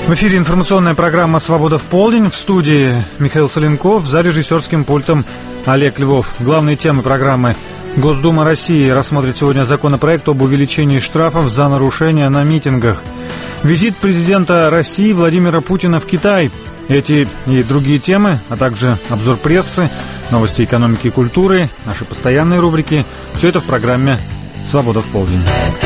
В эфире информационная программа «Свобода в полдень». В студии Михаил Соленков, за режиссерским пультом Олег Львов. Главные темы программы. Госдума России рассмотрит сегодня законопроект об увеличении штрафов за нарушения на митингах. Визит президента России Владимира Путина в Китай. Эти и другие темы, а также обзор прессы, новости экономики и культуры, наши постоянные рубрики. Все это в программе «Свобода в полдень».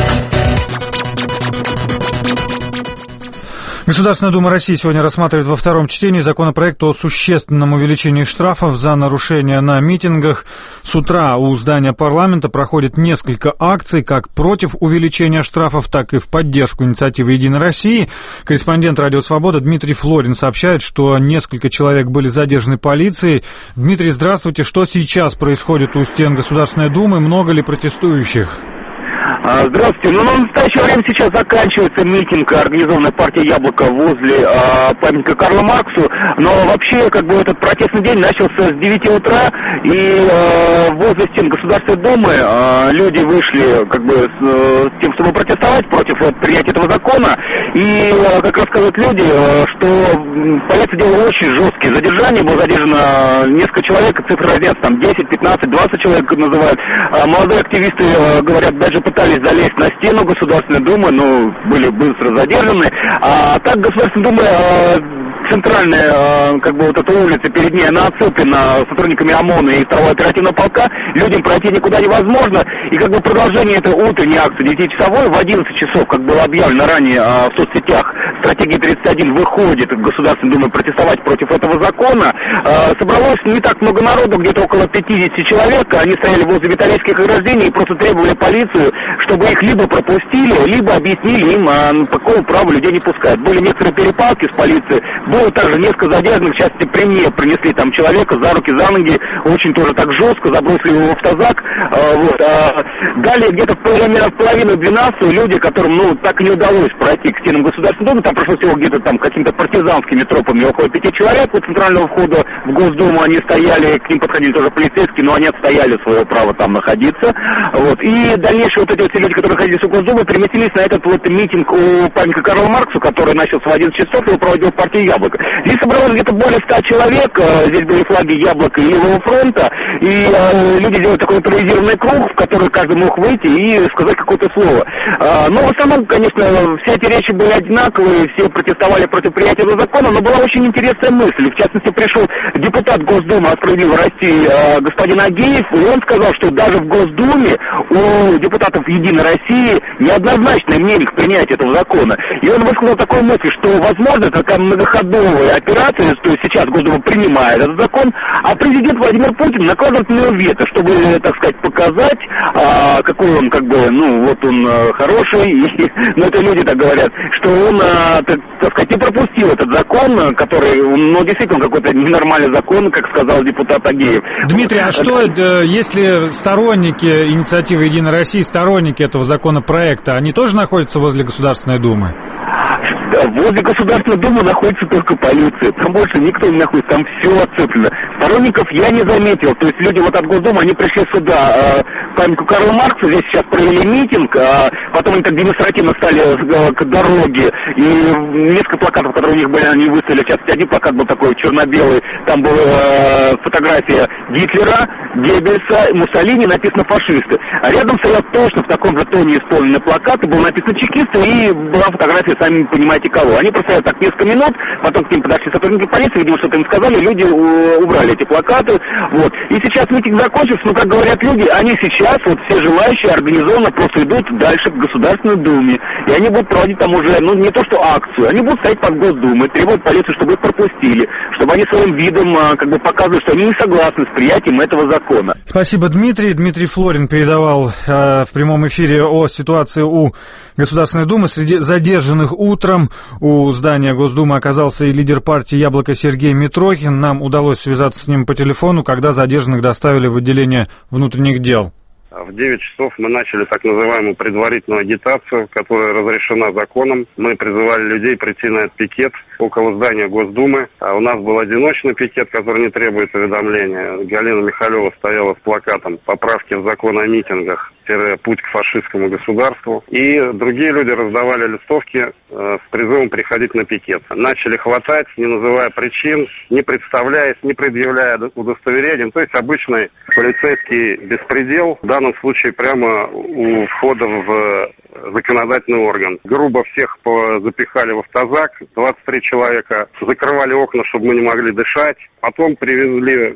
Государственная Дума России сегодня рассматривает во втором чтении законопроект о существенном увеличении штрафов за нарушения на митингах. С утра у здания парламента проходит несколько акций, как против увеличения штрафов, так и в поддержку инициативы «Единой России». Корреспондент «Радио Свобода» Дмитрий Флорин сообщает, что несколько человек были задержаны полицией. Дмитрий, здравствуйте. Что сейчас происходит у стен Государственной Думы? Много ли протестующих? Здравствуйте. На настоящее время сейчас заканчивается митинг, организованный партией «Яблоко» возле памятника Карлу Марксу. Но вообще, этот протестный день начался с 9 утра, и возле стен Государственной Думы люди вышли с тем, чтобы протестовать против принятия этого закона. И, как рассказывают люди, что полиция делала очень жесткие задержания. Было задержано несколько человек, цифры разнятся, 10, 15, 20 человек называют. Молодые активисты, говорят, даже пытались залезть на стену Государственной Думы, но были быстро задержаны. А так Государственная Дума, центральная, эта улица перед ней, она оцеплена сотрудниками ОМОНа и второго оперативного полка. Людям пройти никуда невозможно. И продолжение этой утренней акции 9-часовой в 11 часов, как было объявлено ранее в соцсетях, стратегия 31 выходит в Государственную Думу протестовать против этого закона. Собралось не так много народу, где-то около 50 человек. Они стояли возле металлических ограждений и просто требовали полицию, чтобы их либо пропустили, либо объяснили им, по какому праву людей не пускают. Были некоторые перепалки с полицией, было также несколько задержанных, в частности при мне принесли человека за руки, за ноги, очень тоже так жестко, забросили его в автозак. Далее где-то в половину 12 люди, которым так и не удалось пройти к стенам Государственной Думы, там прошло всего где-то какими-то партизанскими тропами около 5 человек у центрального входа в Госдуму, они стояли, к ним подходили тоже полицейские, но они отстояли свое право там находиться. И дальнейшие эти люди, которые находились у Госдумы, переместились на этот митинг у памятника Карлу Марксу, который начался в 11 часов, его проводил партия «Яблоко». Здесь собралось где-то более 100 человек, здесь были флаги «Яблоко» и «Левого фронта», и люди делали такой импровизированный круг, в который каждый мог выйти и сказать какое-то слово. Но в основном, конечно, все эти речи были одинаковые, все протестовали против принятия этого закона, но была очень интересная мысль. В частности, пришел депутат Госдумы от «Справедливой России» господин Агеев, и он сказал, что даже в Госдуме у депутатов «Единой России» неоднозначное мнение к принятию этого закона. И он высказал такую мысль, что, возможно, такая многоходовая операция, то есть сейчас Госдума принимает этот закон, а президент Владимир Путин накладывает на него вето, чтобы, так сказать, показать, какой он, он хороший, но это люди так говорят, что он, так сказать, не пропустил этот закон, который, действительно какой-то ненормальный закон, как сказал депутат Агеев. Дмитрий, а что, если сторонники инициативы «Единой России», сторонники этого законопроекта, они тоже находятся возле Государственной Думы? Возле Государственной Думы находится только полиция, там больше никто не находится, там все оцеплено. Сторонников я не заметил, то есть люди от Госдумы, они пришли сюда, к памятнику Карлу Марксу, здесь сейчас провели митинг, потом они так демонстративно стали к дороге, и несколько плакатов, которые у них были, они выставили, сейчас один плакат был такой черно-белый, там была фотография Гитлера, Геббельса, Муссолини, написано «фашисты». А рядом стоял точно в таком же тоне исполненный плакат, и был написан «чекисты», и была фотография, сами понимаете, кого. Они простояли так несколько минут, потом к ним подошли сотрудники полиции, видимо, что-то им сказали, люди убрали эти плакаты. И сейчас митинг закончился, но, как говорят люди, они сейчас, все желающие, организованно просто идут дальше к Государственной Думе. И они будут проводить там уже, не то что акцию, они будут стоять под Госдумой, требовать полицию, чтобы их пропустили, чтобы они своим видом показывали, что они не согласны с принятием этого закона. Спасибо, Дмитрий. Дмитрий Флорин передавал в прямом эфире о ситуации у Государственной Думы. Среди задержанных утром у здания Госдумы оказался и лидер партии «Яблоко» Сергей Митрохин. Нам удалось связаться с ним по телефону, когда задержанных доставили в отделение внутренних дел. В 9 часов мы начали так называемую предварительную агитацию, которая разрешена законом. Мы призывали людей прийти на этот пикет около здания Госдумы. А у нас был одиночный пикет, который не требует уведомления. Галина Михалева стояла с плакатом «Поправки в закон о митингах. Путь к фашистскому государству». И другие люди раздавали листовки с призывом приходить на пикет. Начали хватать, не называя причин, не представляясь, не предъявляя удостоверением. То есть обычный полицейский беспредел, в данном случае прямо у входа в законодательный орган. Грубо всех запихали в автозак, 23 человека, закрывали окна, чтобы мы не могли дышать. Потом привезли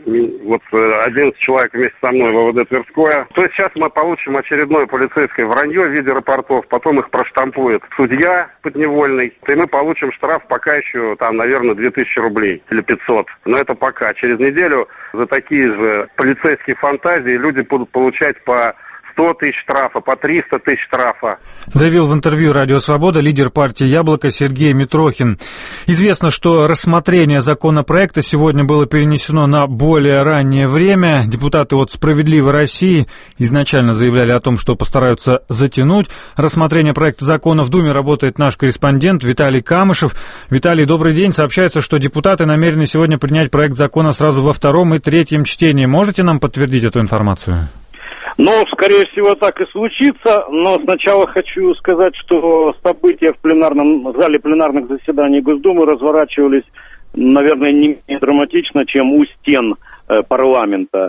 11 человек вместе со мной в ОВД Тверское. То есть сейчас мы получим очередное полицейское вранье в виде рапортов, потом их проштампует судья подневольный, и мы получим штраф пока еще, наверное, 2000 рублей или 500. Но это пока. Через неделю за такие же полицейские фантазии люди будут получать по 100 тысяч штрафа, по 300 тысяч штрафа. Заявил в интервью «Радио Свобода» лидер партии «Яблоко» Сергей Митрохин. Известно, что рассмотрение законопроекта сегодня было перенесено на более раннее время. Депутаты от «Справедливой России» изначально заявляли о том, что постараются затянуть рассмотрение проекта закона. В Думе работает наш корреспондент Виталий Камышев. Виталий, добрый день. Сообщается, что депутаты намерены сегодня принять проект закона сразу во втором и третьем чтении. Можете нам подтвердить эту информацию? Скорее всего, так и случится, но сначала хочу сказать, что события в зале пленарных заседаний Госдумы разворачивались, наверное, не менее драматично, чем у стен парламента.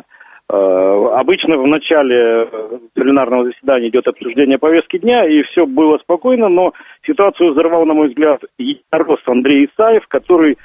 Обычно в начале пленарного заседания идет обсуждение повестки дня, и все было спокойно, но ситуацию взорвал, на мой взгляд, единорос Андрей Исаев, который,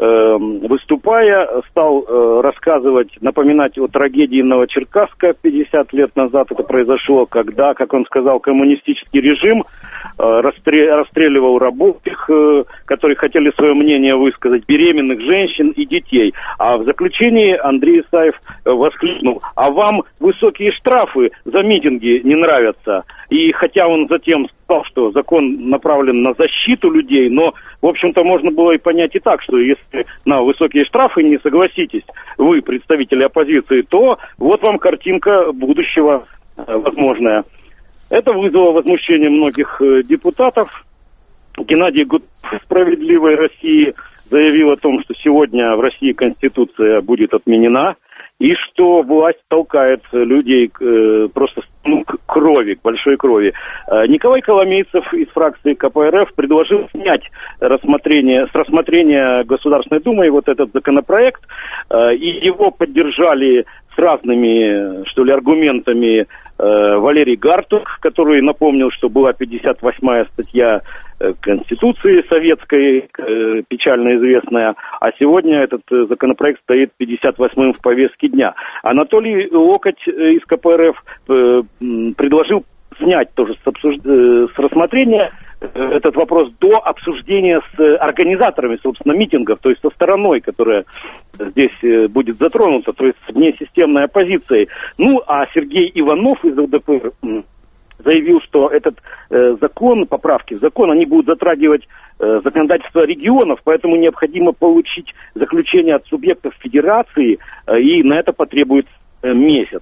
выступая, стал рассказывать, напоминать о трагедии Новочеркасска 50 лет назад. Это произошло, когда, как он сказал, коммунистический режим расстреливал рабочих, которые хотели свое мнение высказать, беременных женщин и детей. А в заключении Андрей Исаев воскликнул: «А вам высокие штрафы за митинги не нравятся?» И хотя он затем сказал, что закон направлен на защиту людей, но, в общем-то, можно было и понять и так, что если на высокие штрафы не согласитесь вы, представители оппозиции, то вот вам картинка будущего возможная. Это вызвало возмущение многих депутатов. Геннадий Гудков из «Справедливой России» заявил о том, что сегодня в России Конституция будет отменена, и что власть толкает людей просто к крови, к большой крови. Николай Коломейцев из фракции КПРФ предложил снять с рассмотрения Государственной Думы вот этот законопроект, и его поддержали с разными, аргументами Валерий Гартук, который напомнил, что была 58-я статья Конституции советской, печально известная, а сегодня этот законопроект стоит 58-м в повестке дня. Анатолий Локоть из КПРФ предложил снять тоже с рассмотрения этот вопрос до обсуждения с организаторами, собственно, митингов, то есть со стороной, которая здесь будет затронута, то есть с внесистемной оппозицией. А Сергей Иванов из ЛДПР заявил, что этот поправки в закон, они будут затрагивать законодательство регионов, поэтому необходимо получить заключение от субъектов федерации, и на это потребуется месяц.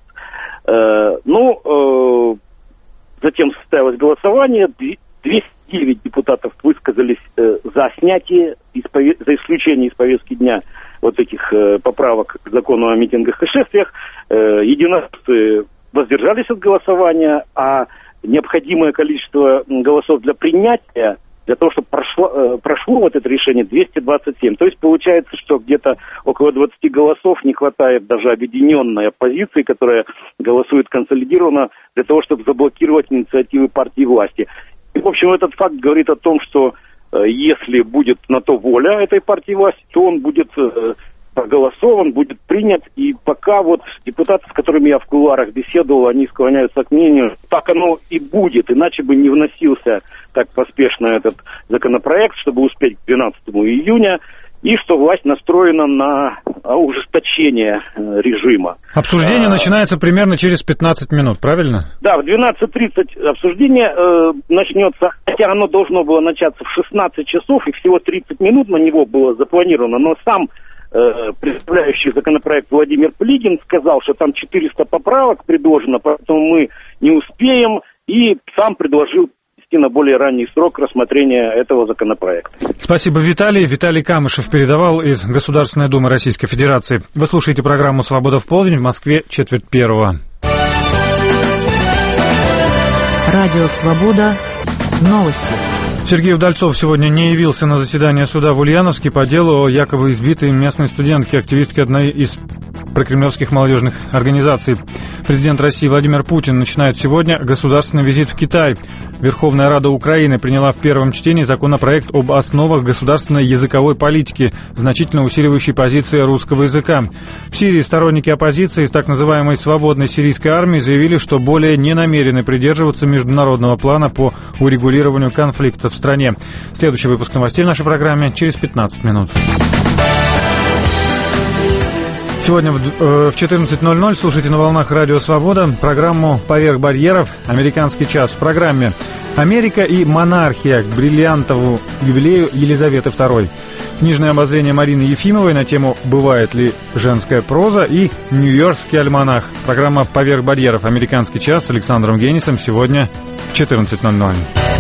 Затем состоялось голосование, 209 депутатов высказались за снятие, за исключение из повестки дня вот этих поправок к закону о митингах и шествиях. Единороссы воздержались от голосования, а необходимое количество голосов для принятия, для того, чтобы прошло вот это решение, 227. То есть получается, что где-то около 20 голосов не хватает даже объединенной оппозиции, которая голосует консолидированно, для того, чтобы заблокировать инициативы партии власти. И, в общем, этот факт говорит о том, что если будет на то воля этой партии власти, то он будет проголосован, будет принят. И пока вот депутаты, с которыми я в кулуарах беседовал, они склоняются к мнению, так оно и будет, иначе бы не вносился так поспешно этот законопроект, чтобы успеть к 12 июня, и что власть настроена на ужесточение режима. Обсуждение начинается примерно через 15 минут, правильно? Да, в 12:30 обсуждение начнется, хотя оно должно было начаться в 16 часов, и всего 30 минут на него было запланировано, но сам представляющий законопроект Владимир Плигин сказал, что там 400 поправок предложено, поэтому мы не успеем, и сам предложил перенести на более ранний срок рассмотрения этого законопроекта. Спасибо, Виталий. Виталий Камышев передавал из Государственной Думы Российской Федерации. Вы слушаете программу «Свобода в полдень», в Москве 4:45. Радио «Свобода». Новости. Сергей Удальцов сегодня не явился на заседание суда в Ульяновске по делу о якобы избитой местной студентке, активистке одной из прокремлевских молодежных организаций. Президент России Владимир Путин начинает сегодня государственный визит в Китай. Верховная Рада Украины приняла в первом чтении законопроект об основах государственной языковой политики, значительно усиливающий позиции русского языка. В Сирии сторонники оппозиции из так называемой «свободной сирийской армии» заявили, что более не намерены придерживаться международного плана по урегулированию конфликта в стране. Следующий выпуск новостей в нашей программе через 15 минут. Сегодня в 14:00 слушайте на волнах Радио Свобода программу «Поверх барьеров. Американский час». В программе «Америка и монархия» к бриллиантовому юбилею Елизаветы II. Книжное обозрение Марины Ефимовой на тему «Бывает ли женская проза» и «Нью-Йоркский альманах». Программа «Поверх барьеров. Американский час» с Александром Генисом сегодня в 14:00.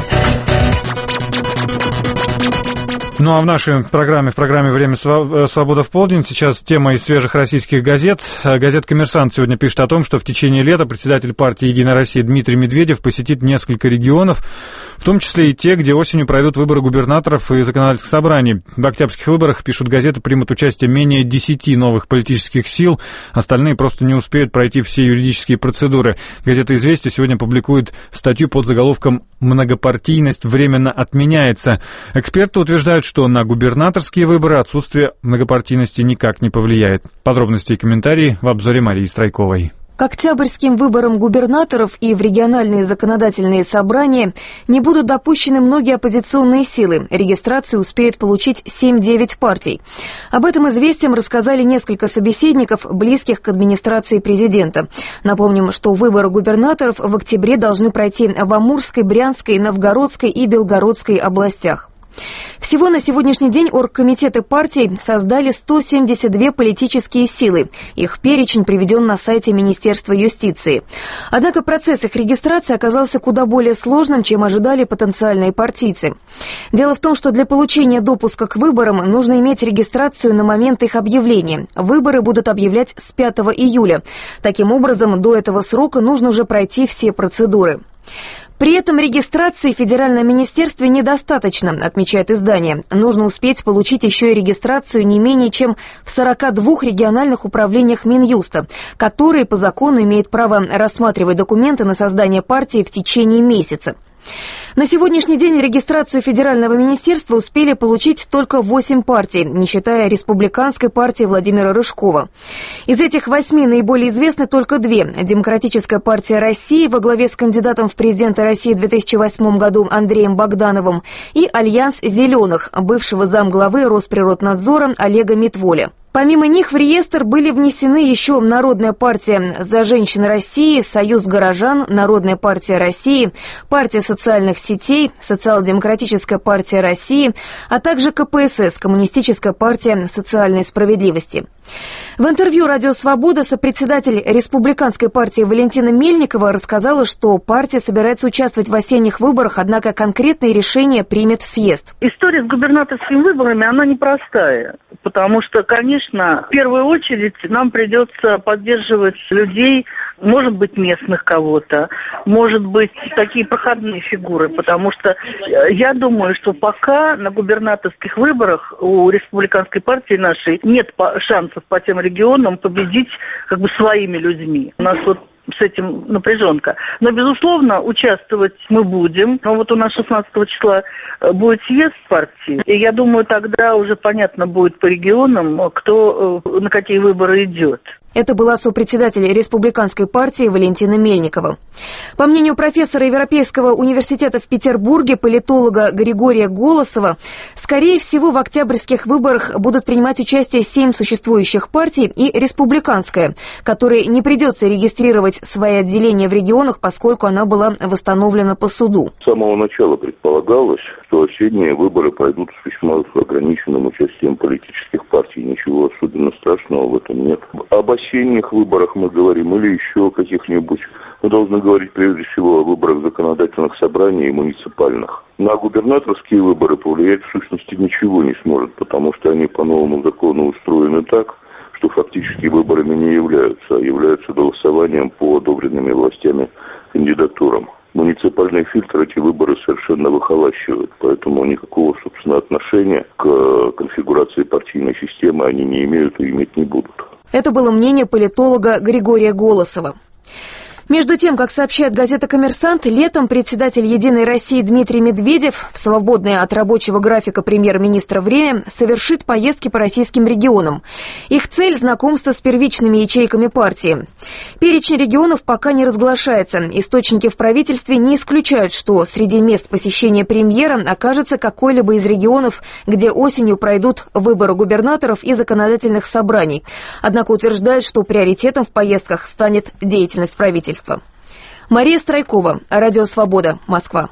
Ну а в нашей программе, «Время свобода в полдень», сейчас тема из свежих российских газет. Газета «Коммерсант» сегодня пишет о том, что в течение лета председатель партии «Единая Россия» Дмитрий Медведев посетит несколько регионов, в том числе и те, где осенью пройдут выборы губернаторов и законодательных собраний. В октябрьских выборах, пишут газеты, примут участие менее 10 новых политических сил, остальные просто не успеют пройти все юридические процедуры. Газета «Известия» сегодня публикует статью под заголовком «Многопартийность временно отменяется». Эксперты утверждают, что на губернаторские выборы отсутствие многопартийности никак не повлияет. Подробности и комментарии в обзоре Марии Страйковой. К октябрьским выборам губернаторов и в региональные законодательные собрания не будут допущены многие оппозиционные силы. Регистрацию успеют получить 7-9 партий. Об этом «Известиям» рассказали несколько собеседников, близких к администрации президента. Напомним, что выборы губернаторов в октябре должны пройти в Амурской, Брянской, Новгородской и Белгородской областях. Всего на сегодняшний день оргкомитеты партий создали 172 политические силы. Их перечень приведен на сайте Министерства юстиции. Однако процесс их регистрации оказался куда более сложным, чем ожидали потенциальные партийцы. Дело в том, что для получения допуска к выборам нужно иметь регистрацию на момент их объявления. Выборы будут объявлять с 5 июля. Таким образом, до этого срока нужно уже пройти все процедуры. При этом регистрации в Федеральном министерстве недостаточно, отмечает издание. Нужно успеть получить еще и регистрацию не менее чем в 42 региональных управлениях Минюста, которые по закону имеют право рассматривать документы на создание партии в течение месяца. На сегодняшний день регистрацию Федерального министерства успели получить только 8 партий, не считая республиканской партии Владимира Рыжкова. Из этих 8 наиболее известны только 2. Демократическая партия России во главе с кандидатом в президенты России в 2008 году Андреем Богдановым и Альянс зеленых, бывшего замглавы Росприроднадзора Олега Митволя. Помимо них в реестр были внесены еще Народная партия «За женщин России», Союз горожан, Народная партия России, партия социальных сетей, Социал-демократическая партия России, а также КПСС, Коммунистическая партия социальной справедливости. В интервью «Радио Свобода» сопредседатель Республиканской партии Валентина Мельникова рассказала, что партия собирается участвовать в осенних выборах, однако конкретные решения примет съезд. История с губернаторскими выборами, она непростая, потому что, конечно, в первую очередь нам придется поддерживать людей, может быть, местных кого-то, может быть, такие проходные фигуры, потому что я думаю, что пока на губернаторских выборах у республиканской партии нашей нет шансов по тем регионам победить как бы своими людьми. У нас вот с этим напряженка. Но, безусловно, участвовать мы будем. Но вот у нас 16 числа будет съезд партии. И я думаю, тогда уже понятно будет по регионам, кто на какие выборы идет. Это была сопредседатель Республиканской партии Валентина Мельникова. По мнению профессора Европейского университета в Петербурге, политолога Григория Голосова, скорее всего, в октябрьских выборах будут принимать участие 7 существующих партий и республиканская, которой не придется регистрировать свои отделения в регионах, поскольку она была восстановлена по суду. С самого начала предполагалось, что осенние выборы пройдут с весьма ограниченным участием политических партий. Ничего особенно страшного в этом нет. Об осенних выборах мы говорим или еще о каких-нибудь. Мы должны говорить прежде всего о выборах законодательных собраний и муниципальных. На губернаторские выборы повлиять в сущности ничего не сможет, потому что они по новому закону устроены так, что фактически выборами не являются, а являются голосованием по одобренными властями кандидатурам. Муниципальный фильтр эти выборы совершенно выхолащивает, поэтому никакого, собственно, отношения к конфигурации партийной системы они не имеют и иметь не будут. Это было мнение политолога Григория Голосова. Между тем, как сообщает газета «Коммерсант», летом председатель «Единой России» Дмитрий Медведев в свободное от рабочего графика премьер-министра время совершит поездки по российским регионам. Их цель – знакомство с первичными ячейками партии. Перечень регионов пока не разглашается. Источники в правительстве не исключают, что среди мест посещения премьера окажется какой-либо из регионов, где осенью пройдут выборы губернаторов и законодательных собраний. Однако утверждают, что приоритетом в поездках станет деятельность правительства. Мария Страйкова, Радио Свобода, Москва.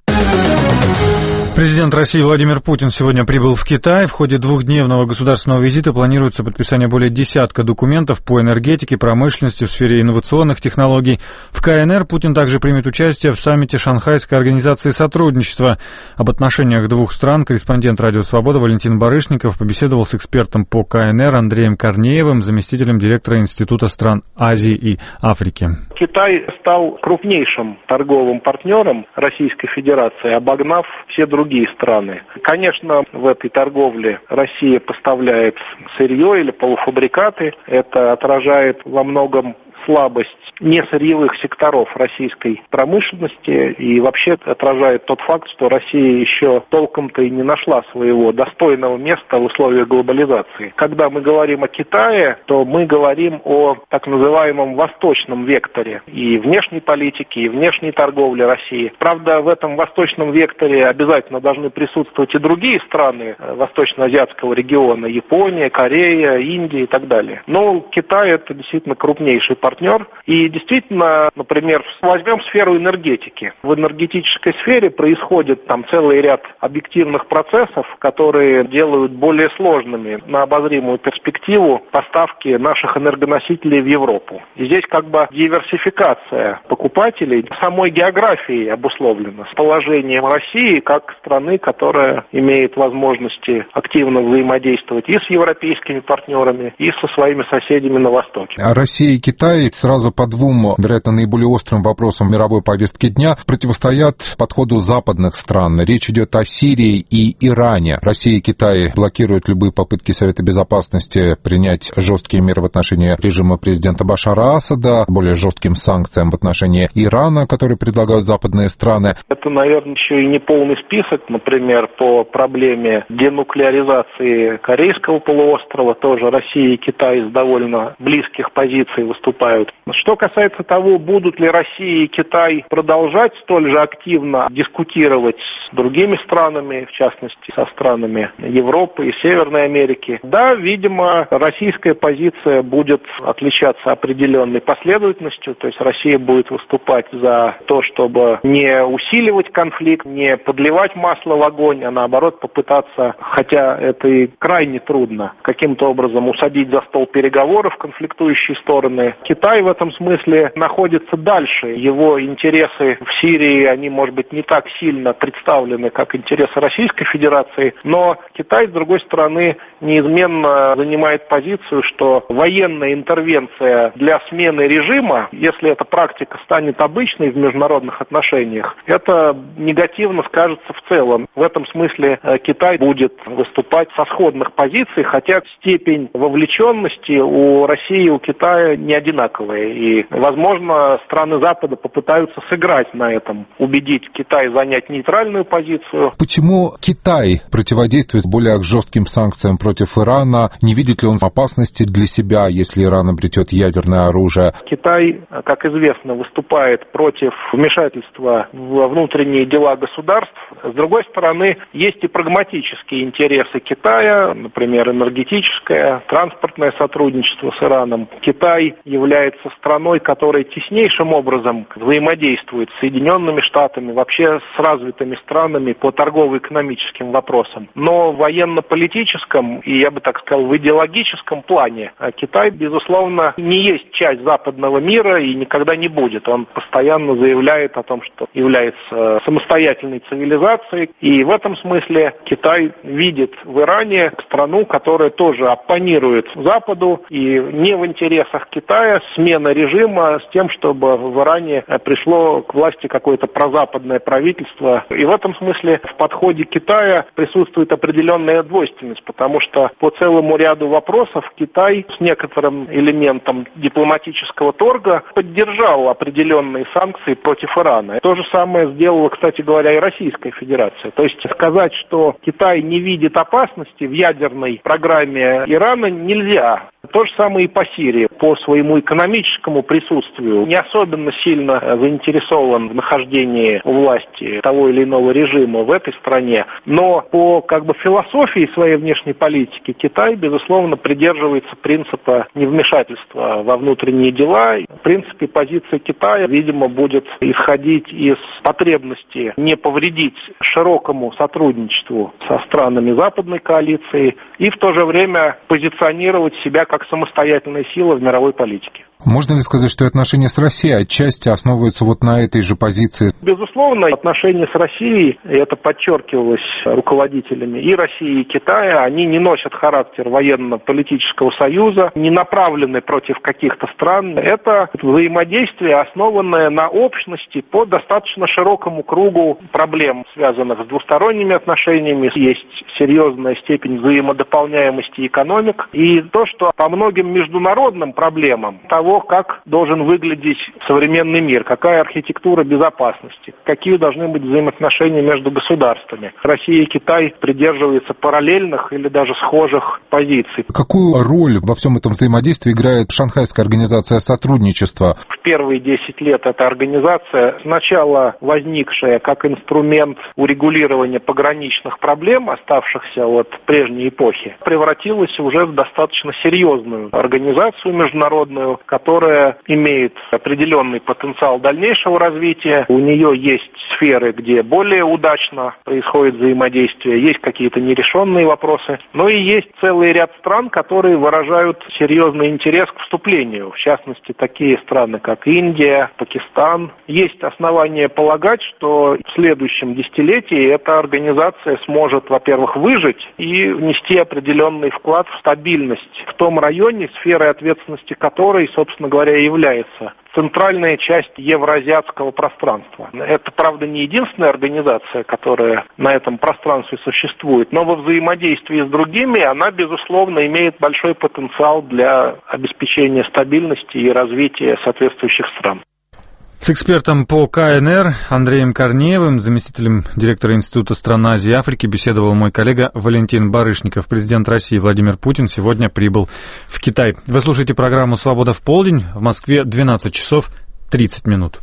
Президент России Владимир Путин сегодня прибыл в Китай. В ходе двухдневного государственного визита планируется подписание более десятка документов по энергетике, промышленности, в сфере инновационных технологий. В КНР Путин также примет участие в саммите Шанхайской организации сотрудничества. Об отношениях двух стран корреспондент Радио Свобода Валентин Барышников побеседовал с экспертом по КНР Андреем Корнеевым, заместителем директора Института стран Азии и Африки. Китай стал крупнейшим торговым партнером Российской Федерации, обогнав все другие страны. Конечно, в этой торговле Россия поставляет сырье или полуфабрикаты. Это отражает во многом слабость несырьевых секторов российской промышленности и вообще отражает тот факт, что Россия еще толком-то и не нашла своего достойного места в условиях глобализации. Когда мы говорим о Китае, то мы говорим о так называемом восточном векторе и внешней политики, и внешней торговли России. Правда, в этом восточном векторе обязательно должны присутствовать и другие страны восточно-азиатского региона: Япония, Корея, Индия и так далее. Но Китай — это действительно крупнейший партнер. И действительно, например, возьмем сферу энергетики. В энергетической сфере происходит там целый ряд объективных процессов, которые делают более сложными на обозримую перспективу поставки наших энергоносителей в Европу. И здесь как бы диверсификация покупателей самой географией обусловлена, с положением России как страны, которая имеет возможности активно взаимодействовать и с европейскими партнерами, и со своими соседями на Востоке. А Россия и Китай сразу по двум, вероятно, наиболее острым вопросам мировой повестки дня противостоят подходу западных стран. Речь идет о Сирии и Иране. Россия и Китай блокируют любые попытки Совета Безопасности принять жесткие меры в отношении режима президента Башара Асада, более жестким санкциям в отношении Ирана, которые предлагают западные страны. Это, наверное, еще и не полный список. Например, по проблеме денуклеаризации Корейского полуострова тоже Россия и Китай с довольно близких позиций выступают. Что касается того, будут ли Россия и Китай продолжать столь же активно дискутировать с другими странами, в частности, со странами Европы и Северной Америки, да, видимо, российская позиция будет отличаться определенной последовательностью, то есть Россия будет выступать за то, чтобы не усиливать конфликт, не подливать масло в огонь, а наоборот попытаться, хотя это и крайне трудно, каким-то образом усадить за стол переговоров конфликтующие стороны. Китай в этом смысле находится дальше. Его интересы в Сирии, они, может быть, не так сильно представлены, как интересы Российской Федерации, но Китай, с другой стороны, неизменно занимает позицию, что военная интервенция для смены режима, если эта практика станет обычной в международных отношениях, это негативно скажется в целом. В этом смысле Китай будет выступать со сходных позиций, хотя степень вовлеченности у России и у Китая не одинаковая. И, возможно, страны Запада попытаются сыграть на этом, убедить Китай занять нейтральную позицию. Почему Китай противодействует более жестким санкциям против Ирана? Не видит ли он опасности для себя, если Иран обретет ядерное оружие? Китай, как известно, выступает против вмешательства во внутренние дела государств. С другой стороны, есть и прагматические интересы Китая, например, энергетическое, транспортное сотрудничество с Ираном. Китай является является страной, которая теснейшим образом взаимодействует с Соединенными Штатами, вообще с развитыми странами по торгово-экономическим вопросам. Но в военно-политическом и, я бы так сказал, в идеологическом плане Китай, безусловно, не есть часть западного мира и никогда не будет. Он постоянно заявляет о том, что является самостоятельной цивилизацией. И в этом смысле Китай видит в Иране страну, которая тоже оппонирует Западу, и не в интересах Китая смена режима с тем, чтобы в Иране пришло к власти какое-то прозападное правительство. И в этом смысле в подходе Китая присутствует определенная двойственность, потому что по целому ряду вопросов Китай с некоторым элементом дипломатического торга поддержал определенные санкции против Ирана. То же самое сделала, кстати говоря, и Российская Федерация. То есть сказать, что Китай не видит опасности в ядерной программе Ирана, нельзя. То же самое и по Сирии. По своему экономическому присутствию не особенно сильно заинтересован в нахождении у власти того или иного режима в этой стране. Но по философии своей внешней политики Китай, безусловно, придерживается принципа невмешательства во внутренние дела. В принципе, позиция Китая, видимо, будет исходить из потребности не повредить широкому сотрудничеству со странами западной коалиции и в то же время позиционировать себя как самостоятельная сила в мировой политике. Можно ли сказать, что отношения с Россией отчасти основываются вот на этой же позиции? Безусловно, отношения с Россией, и это подчеркивалось руководителями и России, и Китая, они не носят характер военно-политического союза, не направлены против каких-то стран. Это взаимодействие, основанное на общности по достаточно широкому кругу проблем, связанных с двусторонними отношениями. Есть серьезная степень взаимодополняемости экономик. И то, что по многим международным проблемам того, как должен выглядеть современный мир, какая архитектура безопасности, какие должны быть взаимоотношения между государствами. Россия и Китай придерживаются параллельных или даже схожих позиций. Какую роль во всем этом взаимодействии играет Шанхайская организация сотрудничества? В первые 10 лет эта организация, сначала возникшая как инструмент урегулирования пограничных проблем, оставшихся от прежней эпохи, превратилась уже в достаточно серьезную организацию международную, которая имеет определенный потенциал дальнейшего развития. У нее есть сферы, где более удачно происходит взаимодействие, есть какие-то нерешенные вопросы, но и есть целый ряд стран, которые выражают серьезный интерес к вступлению. В частности, такие страны, как Индия, Пакистан. Есть основания полагать, что в следующем десятилетии эта организация сможет, во-первых, выжить и внести определенный вклад в стабильность в том районе, сферой ответственности которой, собственно говоря, является центральная часть евроазиатского пространства. Это, правда, не единственная организация, которая на этом пространстве существует, но во взаимодействии с другими она, безусловно, имеет большой потенциал для обеспечения стабильности и развития соответствующих стран. С экспертом по КНР Андреем Корнеевым, заместителем директора Института стран Азии и Африки, беседовал мой коллега Валентин Барышников. Президент России Владимир Путин сегодня прибыл в Китай. Вы слушаете программу «Свобода в полдень». В Москве 12 часов 30 минут.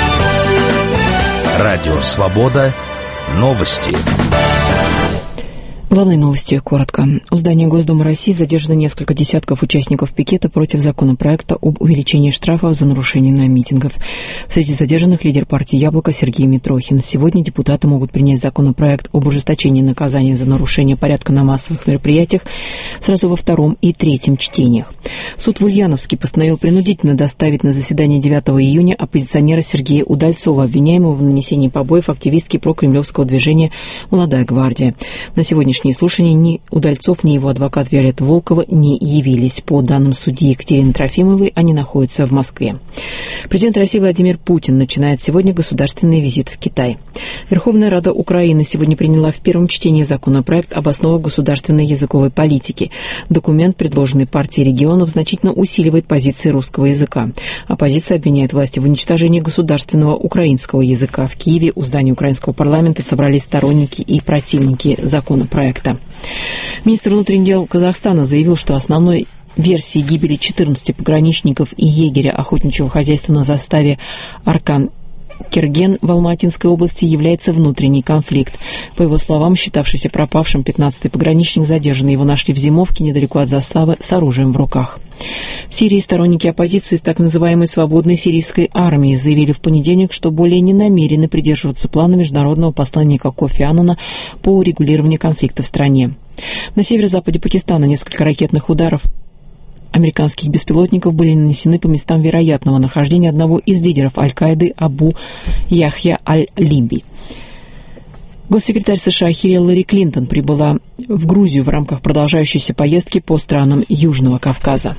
Радио «Свобода». Новости. Главные новости коротко. У здания Госдумы России задержано несколько десятков участников пикета против законопроекта об увеличении штрафов за нарушение на митингах. Среди задержанных лидер партии «Яблоко» Сергей Митрохин. Сегодня депутаты могут принять законопроект об ужесточении наказания за нарушение порядка на массовых мероприятиях сразу во втором и третьем чтениях. Суд в Ульяновске постановил принудительно доставить на заседание 9 июня оппозиционера Сергея Удальцова, обвиняемого в нанесении побоев активистки прокремлевского движения «Молодая гвардия». На сегодняшний слушания ни Удальцов, ни его адвокат Виолетта Волкова не явились. По данным судьи Екатерины Трофимовой, они находятся в Москве. Президент России Владимир Путин начинает сегодня государственный визит в Китай. Верховная Рада Украины сегодня приняла в первом чтении законопроект об основах государственной языковой политики. Документ, предложенный партией регионов, значительно усиливает позиции русского языка. Оппозиция обвиняет власти в уничтожении государственного украинского языка. В Киеве у здания украинского парламента собрались сторонники и противники законопроекта. Министр внутренних дел Казахстана заявил, что основной версией гибели 14 пограничников и егеря охотничьего хозяйства на заставе Аркан Керген в Алматинской области является внутренний конфликт. По его словам, считавшийся пропавшим 15-й пограничник задержан. Его нашли в зимовке недалеко от заставы с оружием в руках. В Сирии сторонники оппозиции с так называемой свободной сирийской армии заявили в понедельник, что более не намерены придерживаться плана международного посланника Кофи Аннана по урегулированию конфликта в стране. На северо-западе Пакистана несколько ракетных ударов американских беспилотников были нанесены по местам вероятного нахождения одного из лидеров Аль-Каиды Абу Яхья Аль-Либи. Госсекретарь США Хиллари Клинтон прибыла в Грузию в рамках продолжающейся поездки по странам Южного Кавказа.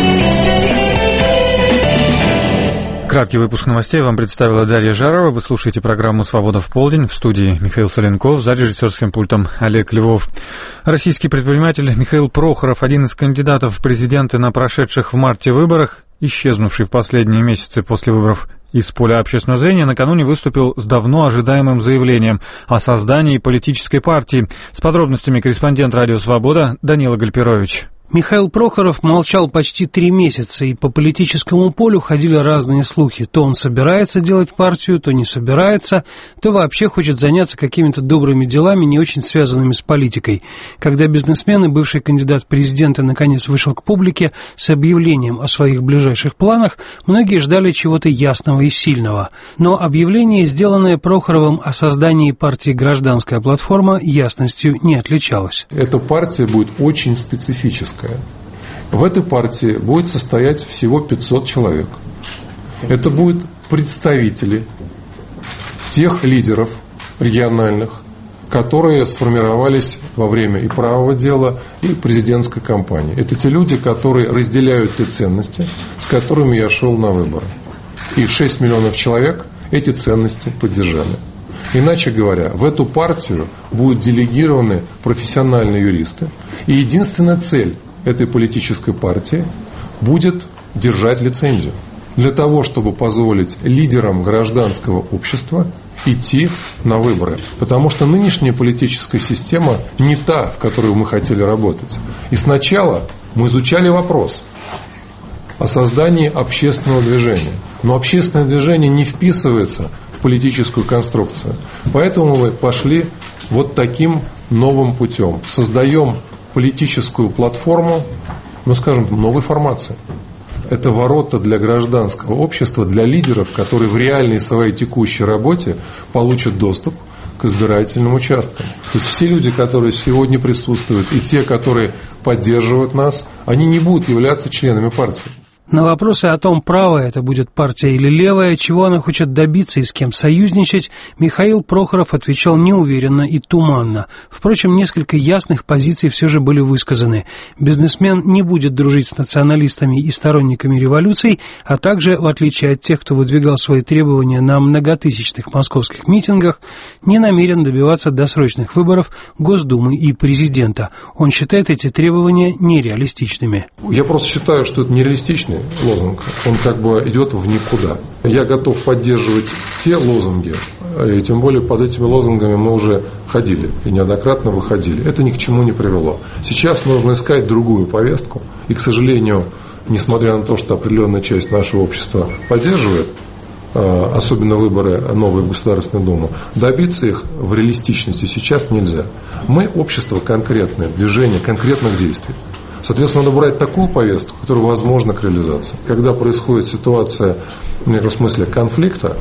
Краткий выпуск новостей вам представила Дарья Жарова. Вы слушаете программу «Свобода в полдень». В студии Михаил Соленков, за режиссерским пультом Олег Львов. Российский предприниматель Михаил Прохоров, один из кандидатов в президенты на прошедших в марте выборах, исчезнувший в последние месяцы после выборов из поля общественного зрения, накануне выступил с давно ожидаемым заявлением о создании политической партии. С подробностями корреспондент «Радио Свобода» Данила Гальперович. Михаил Прохоров молчал почти 3 месяца, и по политическому полю ходили разные слухи. То он собирается делать партию, то не собирается, то вообще хочет заняться какими-то добрыми делами, не очень связанными с политикой. Когда бизнесмен и бывший кандидат в президенты наконец вышел к публике с объявлением о своих ближайших планах, многие ждали чего-то ясного и сильного. Но объявление, сделанное Прохоровым о создании партии «Гражданская платформа», ясностью не отличалось. Эта партия будет очень специфическая. В этой партии будет состоять всего 500 человек. Это будут представители тех лидеров региональных, которые сформировались во время и правого дела, и президентской кампании. Это те люди, которые разделяют те ценности, с которыми я шел на выборы. И 6 миллионов человек эти ценности поддержали. Иначе говоря, в эту партию будут делегированы профессиональные юристы. И единственная цель этой политической партии будет держать лицензию. Для того, чтобы позволить лидерам гражданского общества идти на выборы. Потому что нынешняя политическая система не та, в которой мы хотели работать. И сначала мы изучали вопрос о создании общественного движения. Но общественное движение не вписывается в политическую конструкцию. Поэтому мы пошли вот таким новым путем. Создаем политическую платформу, скажем, новой формации. Это ворота для гражданского общества, для лидеров, которые в реальной своей текущей работе получат доступ к избирательным участкам. То есть все люди, которые сегодня присутствуют, и те, которые поддерживают нас, они не будут являться членами партии. На вопросы о том, правая это будет партия или левая, чего она хочет добиться и с кем союзничать, Михаил Прохоров отвечал неуверенно и туманно. Впрочем, несколько ясных позиций все же были высказаны. Бизнесмен не будет дружить с националистами и сторонниками революций, а также, в отличие от тех, кто выдвигал свои требования на многотысячных московских митингах, не намерен добиваться досрочных выборов Госдумы и президента. Он считает эти требования нереалистичными. Я просто считаю, что это нереалистично. Лозунг, он как бы идет в никуда. Я готов поддерживать те лозунги, и тем более под этими лозунгами мы уже ходили и неоднократно выходили. Это ни к чему не привело. Сейчас нужно искать другую повестку, и, к сожалению, несмотря на то, что определенная часть нашего общества поддерживает, особенно выборы новой Государственной Думы, добиться их в реалистичности сейчас нельзя. Мы общество конкретное, движение конкретных действий. Соответственно, надо брать такую повестку, которая возможна к реализации. Когда происходит ситуация, в некотором смысле, конфликта,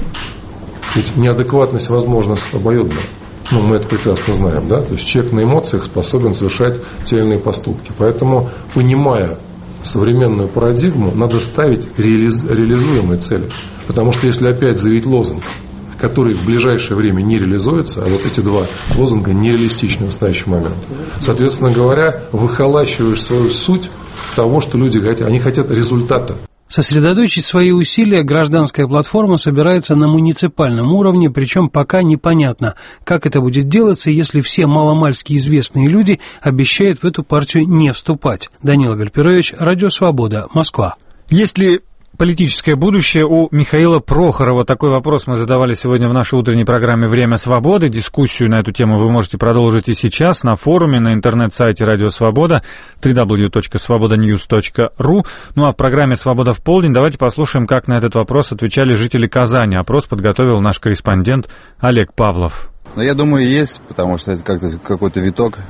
ведь неадекватность возможна обоюдно. Мы это прекрасно знаем, да? То есть человек на эмоциях способен совершать те или иные поступки. Поэтому, понимая современную парадигму, надо ставить реализуемые цели. Потому что если опять заявить лозунг, который в ближайшее время не реализуется, а вот эти два лозунга нереалистичны в настоящий момент. Соответственно говоря, выхолащиваешь свою суть того, что люди хотят. Они хотят результата. Сосредоточить свои усилия гражданская платформа собирается на муниципальном уровне, причем пока непонятно, как это будет делаться, если все маломальски известные люди обещают в эту партию не вступать. Данила Гальперович, Радио Свобода, Москва. Есть ли политическое будущее у Михаила Прохорова? Такой вопрос мы задавали сегодня в нашей утренней программе «Время свободы». Дискуссию на эту тему вы можете продолжить и сейчас на форуме, на интернет-сайте «Радио Свобода» www.svobodanews.ru. Ну а в программе «Свобода в полдень» давайте послушаем, как на этот вопрос отвечали жители Казани. Опрос подготовил наш корреспондент Олег Павлов. Ну, я думаю, есть, потому что это как-то какой-то виток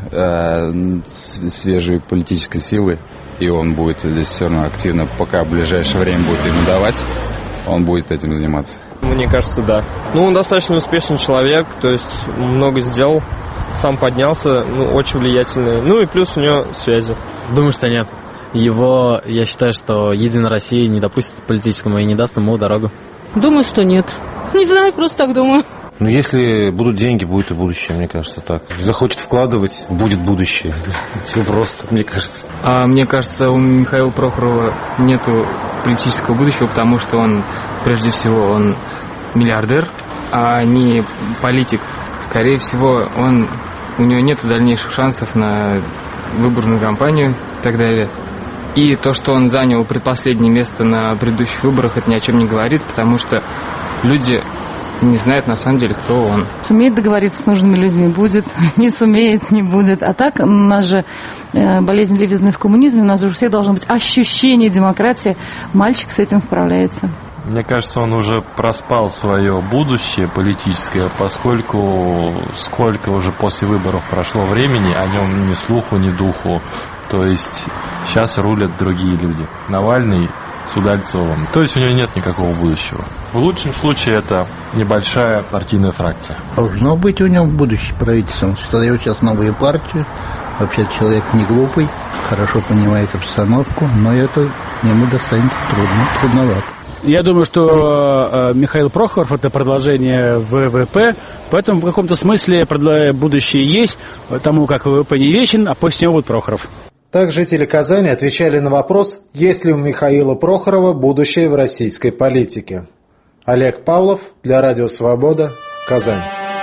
свежей политической силы, и он будет здесь все равно активно, пока в ближайшее время будет ему давать, он будет этим заниматься. Мне кажется, да. Ну, он достаточно успешный человек, то есть много сделал, сам поднялся, очень влиятельный. Ну и плюс у него связи. Думаю, что нет. Я считаю, что Единая Россия не допустит к политическому и не даст ему дорогу. Думаю, что нет. Не знаю, просто так думаю. Ну, если будут деньги, будет и будущее, мне кажется, так. Захочет вкладывать, будет будущее. Все просто, мне кажется. Мне кажется, у Михаила Прохорова нету политического будущего, потому что он, прежде всего, он миллиардер, а не политик. Скорее всего, у него нету дальнейших шансов на выборную кампанию и так далее. И то, что он занял предпоследнее место на предыдущих выборах, это ни о чем не говорит, потому что люди не знает на самом деле, кто он. Сумеет договориться с нужными людьми, будет. Не сумеет, не будет. А так, у нас же болезнь левизны в коммунизме, у нас же у всех должно быть ощущение демократии. Мальчик с этим справляется. Мне кажется, он уже проспал свое будущее политическое, поскольку сколько уже после выборов прошло времени, о нем ни слуху, ни духу. То есть сейчас рулят другие люди. Навальный с Удальцовым. То есть у него нет никакого будущего. В лучшем случае это небольшая партийная фракция. Должно быть у него будущее правительство. Он создает сейчас новую партию. Вообще человек не глупый, хорошо понимает обстановку, но это ему достанется трудновато. Я думаю, что Михаил Прохоров – это продолжение ВВП, поэтому в каком-то смысле будущее есть, тому как ВВП не вечен, а после него будет Прохоров. Так жители Казани отвечали на вопрос, есть ли у Михаила Прохорова будущее в российской политике. Олег Павлов для Радио Свобода, Казань.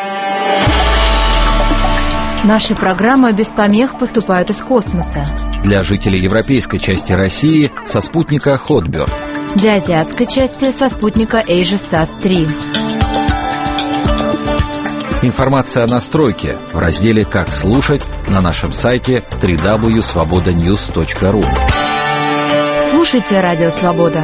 Наши программы без помех поступают из космоса. Для жителей европейской части России со спутника Hotbird. Для азиатской части со спутника AsiaSat-3. Информация о настройке в разделе «Как слушать» на нашем сайте www.svobodanews.ru. Слушайте Радио Свобода.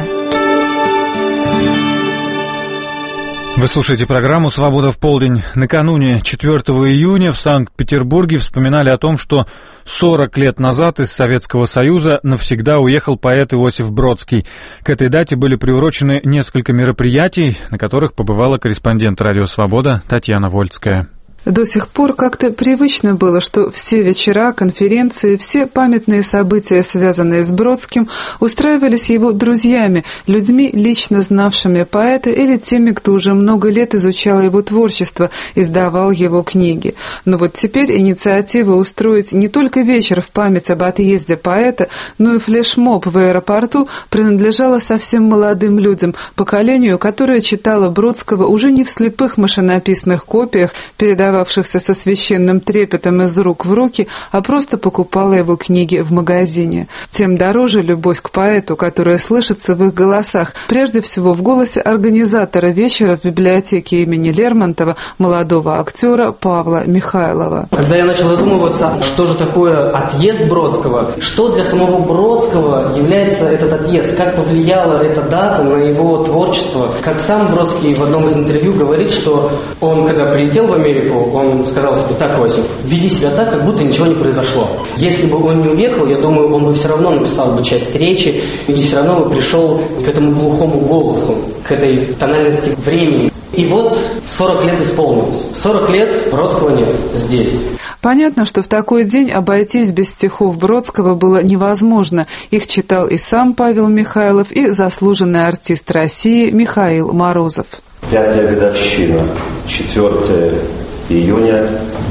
Вы слушаете программу «Свобода в полдень». Накануне 4 июня в Санкт-Петербурге вспоминали о том, что 40 лет назад из Советского Союза навсегда уехал поэт Иосиф Бродский. К этой дате были приурочены несколько мероприятий, на которых побывала корреспондент «Радио Свобода» Татьяна Вольская. До сих пор как-то привычно было, что все вечера, конференции, все памятные события, связанные с Бродским, устраивались его друзьями, людьми, лично знавшими поэта или теми, кто уже много лет изучал его творчество, издавал его книги. Но вот теперь инициатива устроить не только вечер в память об отъезде поэта, но и флешмоб в аэропорту принадлежала совсем молодым людям, поколению, которое читало Бродского уже не в слепых машинописных копиях, передававшихся со священным трепетом из рук в руки, а просто покупала его книги в магазине. Тем дороже любовь к поэту, которая слышится в их голосах, прежде всего в голосе организатора вечера в библиотеке имени Лермонтова, молодого актера Павла Михайлова. Когда я начал задумываться, что же такое отъезд Бродского, что для самого Бродского является этот отъезд, как повлияла эта дата на его творчество, как сам Бродский в одном из интервью говорит, что он, когда прилетел в Америку, он сказал себе: так, Иосиф, веди себя так, как будто ничего не произошло. Если бы он не уехал, я думаю, он бы все равно написал бы часть речи и все равно бы пришел к этому глухому голосу, к этой тональности времени. И вот 40 лет исполнилось. 40 лет Бродского нет здесь. Понятно, что в такой день обойтись без стихов Бродского было невозможно. Их читал и сам Павел Михайлов, и заслуженный артист России Михаил Морозов. 5-я годовщина, 4 июня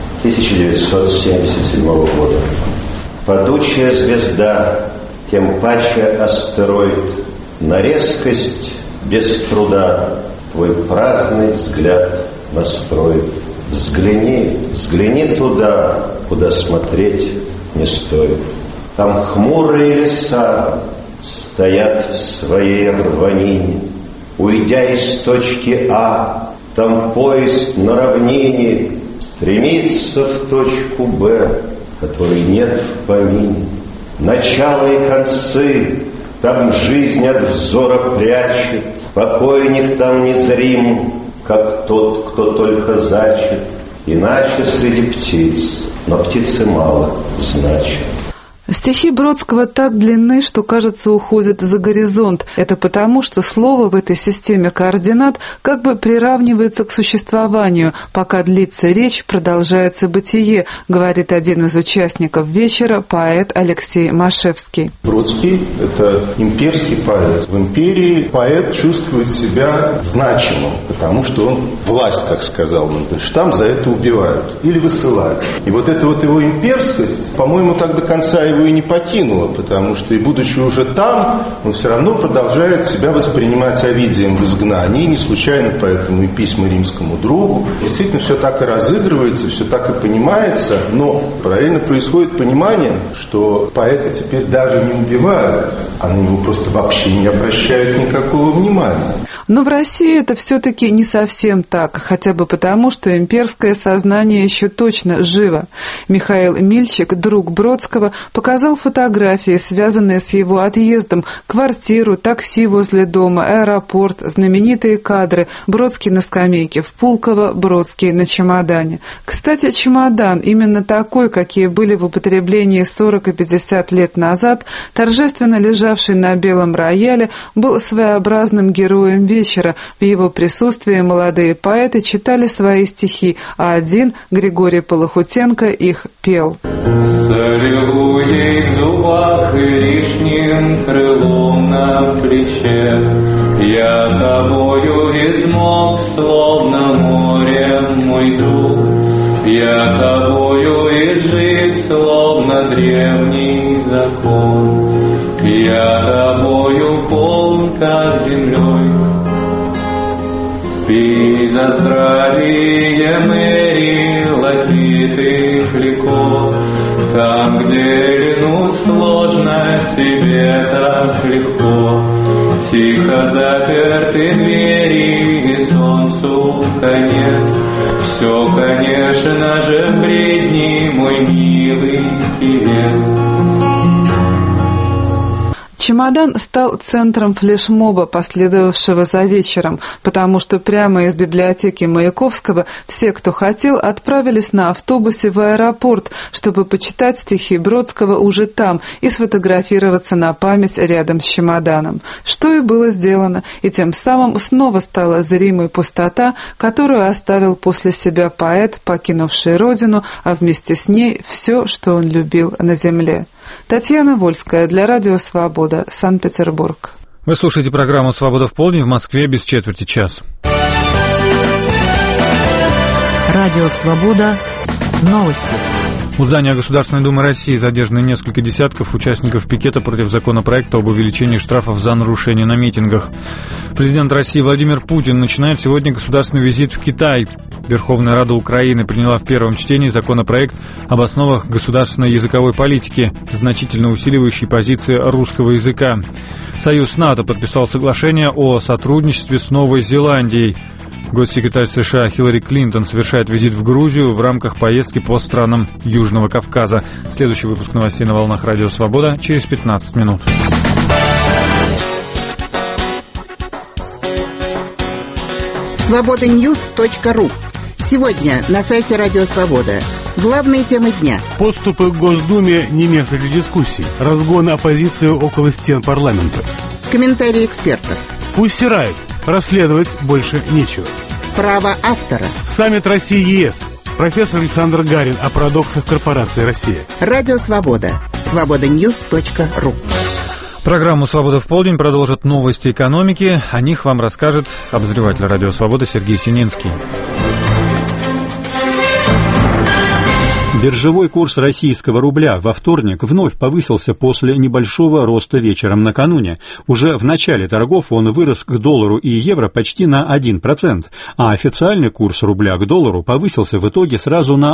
1977 года. Падучая звезда, тем паче астероид, на резкость без труда твой праздный взгляд настроит. Взгляни туда, куда смотреть не стоит. Там хмурые леса, стоят в своей рванине. Уйдя из точки А, там поезд на равнине стремится в точку Б, которой нет в помине. Начало и концы там жизнь от взора прячет, покойник там незрим, как тот, кто только зачат. Иначе среди птиц, но птицы мало значат. Стихи Бродского так длинны, что, кажется, уходят за горизонт. Это потому, что слово в этой системе координат как бы приравнивается к существованию. Пока длится речь, продолжается бытие, говорит один из участников вечера, поэт Алексей Машевский. Бродский – это имперский поэт. В империи поэт чувствует себя значимым, потому что он власть, как сказал Мандельштам, за это убивают или высылают. И вот эта вот его имперскость, по-моему, так до конца его и не покинула, потому что и будучи уже там, он все равно продолжает себя воспринимать Овидием в изгнании, не случайно поэтому и письма римскому другу. Действительно, все так и разыгрывается, все так и понимается, но параллельно происходит понимание, что поэта теперь даже не убивают, а на него просто вообще не обращают никакого внимания. Но в России это все-таки не совсем так, хотя бы потому, что имперское сознание еще точно живо. Михаил Мильчик, друг Бродского, показал фотографии, связанные с его отъездом, квартиру, такси возле дома, аэропорт, знаменитые кадры, Бродский на скамейке в Пулково, Бродский на чемодане. Кстати, чемодан, именно такой, какие были в употреблении 40 и 50 лет назад, торжественно лежавший на белом рояле, был своеобразным героем вечера. В его присутствии молодые поэты читали свои стихи, а один, Григорий Полохутенко, их пел. С аллилуйей в зубах и лишним крылом на плече, я тобою измок, словно море, мой друг. Я тобою изжит, словно древний закон. Я тобою полн, как землей. Пей за здравие мэри лафитых ликов. Там, где льну сложно, тебе так легко. Тихо заперты двери, и солнцу конец. Все, конечно же, в бредни, мой милый певец. Чемодан стал центром флешмоба, последовавшего за вечером, потому что прямо из библиотеки Маяковского все, кто хотел, отправились на автобусе в аэропорт, чтобы почитать стихи Бродского уже там и сфотографироваться на память рядом с чемоданом. Что и было сделано, и тем самым снова стала зримой пустота, которую оставил после себя поэт, покинувший родину, а вместе с ней все, что он любил на земле. Татьяна Вольская для Радио Свобода, Санкт-Петербург. Вы слушаете программу «Свобода в полдень», в Москве без четверти час. Радио Свобода. Новости. У здания Государственной Думы России задержаны несколько десятков участников пикета против законопроекта об увеличении штрафов за нарушения на митингах. Президент России Владимир Путин начинает сегодня государственный визит в Китай. Верховная Рада Украины приняла в первом чтении законопроект об основах государственной языковой политики, значительно усиливающий позиции русского языка. Союз НАТО подписал соглашение о сотрудничестве с Новой Зеландией. Госсекретарь США Хиллари Клинтон совершает визит в Грузию в рамках поездки по странам Южного Кавказа. Следующий выпуск новостей на волнах Радио Свобода через 15 минут. Свобода-Ньюс.ру. Сегодня на сайте Радио Свобода. Главные темы дня. Подступы к Госдуме не место для дискуссий. Разгон оппозиции около стен парламента. Комментарии экспертов. Пусть сирают. Расследовать больше нечего. Право автора. Саммит России-ЕС. Профессор Александр Гарин о парадоксах корпорации «Россия». Радио Свобода. Свобода-Ньюс.ру. Программу «Свобода в полдень» продолжат новости экономики. О них вам расскажет обозреватель Радио Свобода Сергей Сининский. Биржевой курс российского рубля во вторник вновь повысился после небольшого роста вечером накануне. Уже в начале торгов он вырос к доллару и евро почти на 1%, а официальный курс рубля к доллару повысился в итоге сразу на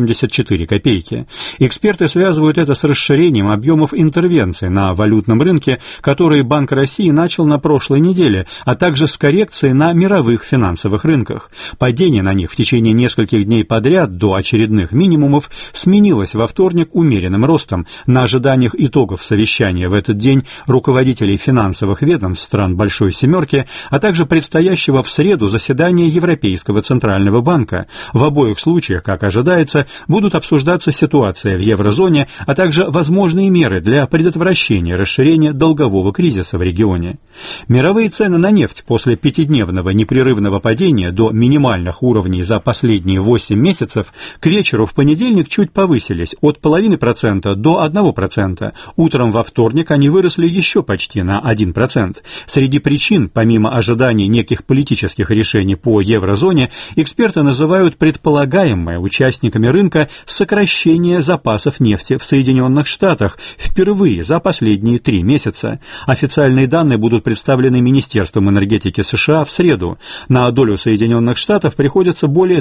84 копейки. Эксперты связывают это с расширением объемов интервенций на валютном рынке, которые Банк России начал на прошлой неделе, а также с коррекцией на мировых финансовых рынках. Падение на них в течение нескольких дней подряд до очередных минимумов сменилось во вторник умеренным ростом. На ожиданиях итогов совещания в этот день руководителей финансовых ведомств стран Большой Семерки, а также предстоящего в среду заседания Европейского Центрального банка. В обоих случаях, как ожидается, будут обсуждаться ситуация в еврозоне, а также возможные меры для предотвращения расширения долгового кризиса в регионе. Мировые цены на нефть после пятидневного непрерывного падения до минимальных уровней за последние 8 месяцев к вечеру в понедельник чуть повысились от 0,5% до 1%. Утром во вторник они выросли еще почти на 1%. Среди причин, помимо ожиданий неких политических решений по еврозоне, эксперты называют предполагаемое участниками рынка сокращение запасов нефти в Соединенных Штатах впервые за последние 3 месяца. Официальные данные будут представлены Министерством энергетики США в среду. На долю Соединенных Штатов приходится более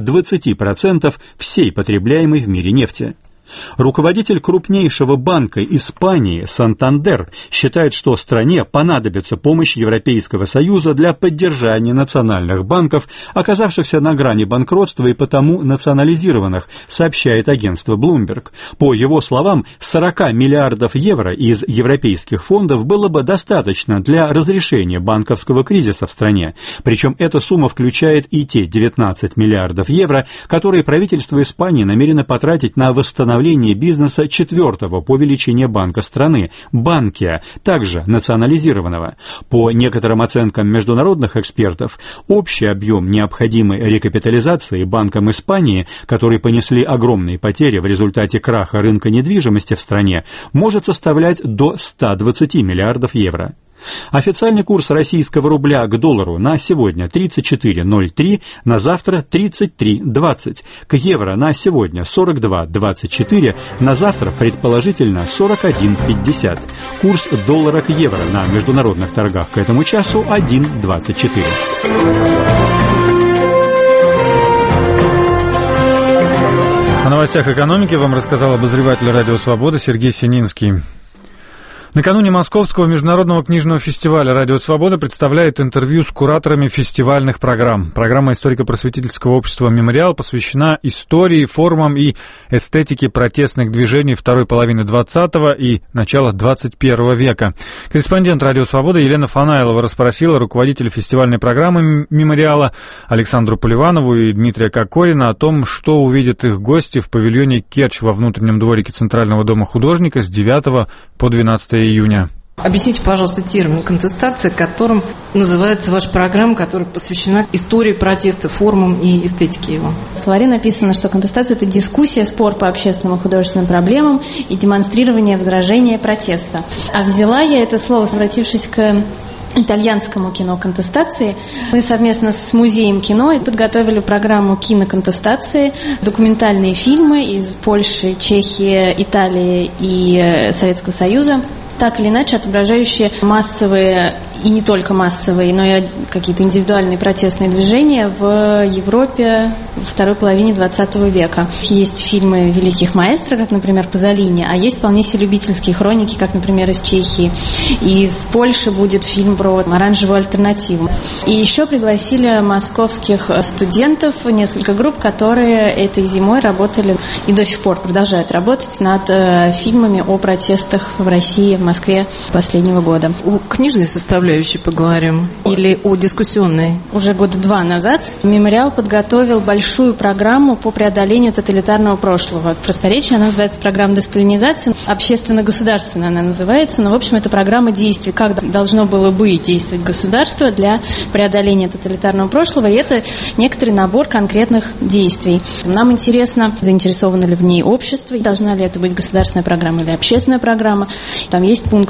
20% всей потребляемой в мире нефти. Руководитель крупнейшего банка Испании Сантандер считает, что стране понадобится помощь Европейского Союза для поддержания национальных банков, оказавшихся на грани банкротства и потому национализированных, сообщает агентство Bloomberg. По его словам, 40 миллиардов евро из европейских фондов было бы достаточно для разрешения банковского кризиса в стране. Причем эта сумма включает и те 19 миллиардов евро, которые правительство Испании намерено потратить на восстановление бизнеса 4-го по величине банка страны, Банкия, также национализированного. По некоторым оценкам международных экспертов, общий объем необходимой рекапитализации Банком Испании, которые понесли огромные потери в результате краха рынка недвижимости в стране, может составлять до 120 миллиардов евро. Официальный курс российского рубля к доллару на сегодня 34.03, на завтра 33.20. К евро на сегодня 42.24, на завтра предположительно 41.50. Курс доллара к евро на международных торгах к этому часу 1.24. О новостях экономики вам рассказал обозреватель «Радио Свобода» Сергей Сининский. Накануне Московского международного книжного фестиваля «Радио Свобода» представляет интервью с кураторами фестивальных программ. Программа историко-просветительского общества «Мемориал» посвящена истории, формам и эстетике протестных движений второй половины 20-го и начала 21 века. Корреспондент «Радио Свобода» Елена Фанайлова расспросила руководителя фестивальной программы «Мемориала» Александру Поливанову и Дмитрия Кокорина о том, что увидят их гости в павильоне «Керчь» во внутреннем дворике Центрального дома художника с 9 по 12 июня. Объясните, пожалуйста, термин «контестация», которым называется ваша программа, которая посвящена истории протеста, формам и эстетике его. В словаре написано, что контестация – это дискуссия, спор по общественным и художественным проблемам и демонстрирование возражения протеста. А взяла я это слово, обратившись к итальянскому кино «Контестации». Мы совместно с музеем кино подготовили программу киноконтестации, документальные фильмы из Польши, Чехии, Италии и Советского Союза, так или иначе отображающие массовые и не только массовые, но и какие-то индивидуальные протестные движения в Европе во второй половине 20 века. Есть фильмы великих маэстро, как, например, Пазолини, а есть вполне себе любительские хроники, как, например, из Чехии. Из Польши будет фильм про оранжевую альтернативу. И еще пригласили московских студентов, несколько групп, которые этой зимой работали и до сих пор продолжают работать над фильмами о протестах в России, в Москве последнего года. О книжной составляющей поговорим или о дискуссионной? Уже года 2 назад «Мемориал» подготовил большую программу по преодолению тоталитарного прошлого. В просторечии она называется программа десталинизации, общественно-государственная она называется, но, в общем, это программа действий, как должно было бы действовать государство для преодоления тоталитарного прошлого, и это некоторый набор конкретных действий. Нам интересно, заинтересовано ли в ней общество, должна ли это быть государственная программа или общественная программа. Там есть пункт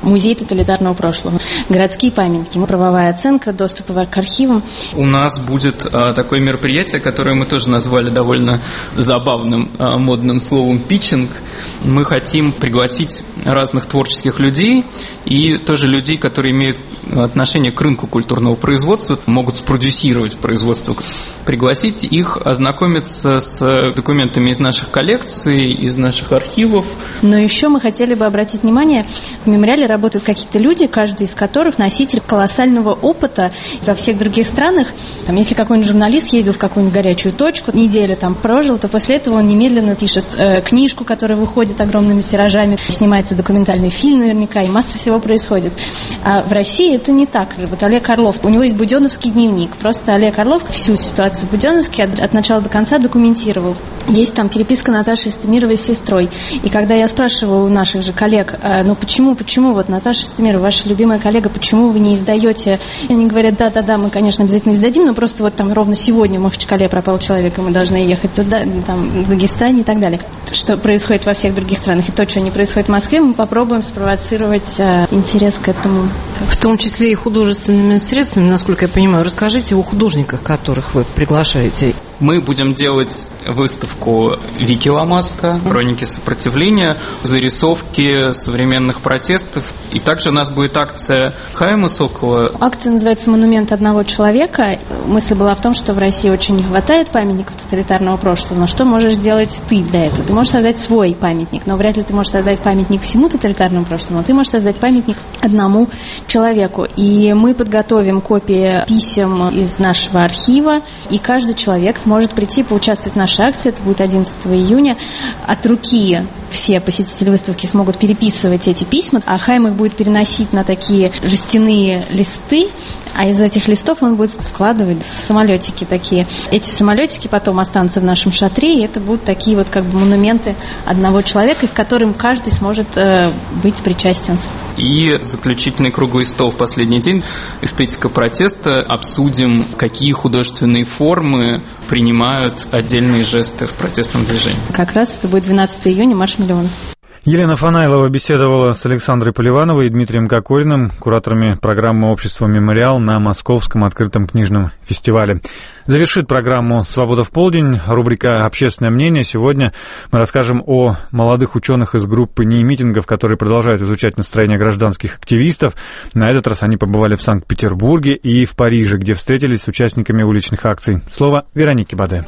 музей тоталитарного прошлого, городские памятники, правовая оценка, доступ к архивам. У нас будет такое мероприятие, которое мы тоже назвали довольно забавным модным словом «питчинг». Мы хотим пригласить разных творческих людей и тоже людей, которые имеют отношение к рынку культурного производства, могут спродюсировать производство, пригласить их ознакомиться с документами из наших коллекций, из наших архивов. Но еще мы хотели бы обратить внимание, в мемориале работают какие-то люди, каждый из которых носитель колоссального опыта во всех других странах. Там, если какой-нибудь журналист ездил в какую-нибудь горячую точку, неделю там прожил, то после этого он немедленно пишет книжку, которая выходит огромными тиражами, снимается документальный фильм наверняка, и масса всего происходит. А в России это не так. Вот Олег Орлов, у него есть буденовский дневник. Просто Олег Орлов всю ситуацию в Буденовске от начала до конца документировал. Есть там переписка Наташи Истемировой с сестрой. И когда я спрашиваю у наших же коллег, ну почему вот Наташа Истемирова, ваша любимая коллега, почему вы не издаете? И они говорят, да, мы, конечно, обязательно издадим, но просто вот там ровно сегодня в Махачкале пропал человек, и мы должны ехать туда, там, в Дагестане и так далее. Что происходит во всех других странах, и то, что не происходит в Москве, мы попробуем спровоцировать интерес к этому. В том числе и художественными средствами, насколько я понимаю. Расскажите о художниках, которых вы приглашаете. Мы будем делать выставку Вики Ламаска, хроники сопротивления, зарисовки современных протестов. И также у нас будет акция Хайма Сокола. Акция называется «Монумент одного человека». Мысль была в том, что в России очень не хватает памятников тоталитарного прошлого. Но что можешь сделать ты для этого? Ты можешь создать свой памятник, но вряд ли ты можешь создать памятник всему тоталитарному прошлому, но ты можешь создать памятник одному человеку. И мы подготовим копии писем из нашего архива, и каждый человек сможет прийти, поучаствовать в нашей акции. Это будет 11 июня. От руки все посетители выставки смогут переписывать эти письма, а Хайм их будет переносить на такие жестяные листы, а из этих листов он будет складывать самолетики такие. Эти самолетики потом останутся в нашем шатре, и это будут такие вот как бы монументы одного человека, к которым каждый сможет быть причастен. И заключительный круглый стол в последний день «Эстетика протеста». Обсудим, какие художественные формы принимают отдельные жесты в протестном движении. Как раз это будет 12 июня, марш миллионов. Елена Фанаилова беседовала с Александрой Поливановой и Дмитрием Кокориным, кураторами программы общества «Мемориал» на Московском открытом книжном фестивале. Завершит программу «Свобода в полдень» рубрика «Общественное мнение». Сегодня мы расскажем о молодых ученых из группы НИИ митингов, которые продолжают изучать настроение гражданских активистов. На этот раз они побывали в Санкт-Петербурге и в Париже, где встретились с участниками уличных акций. Слово Веронике Баде.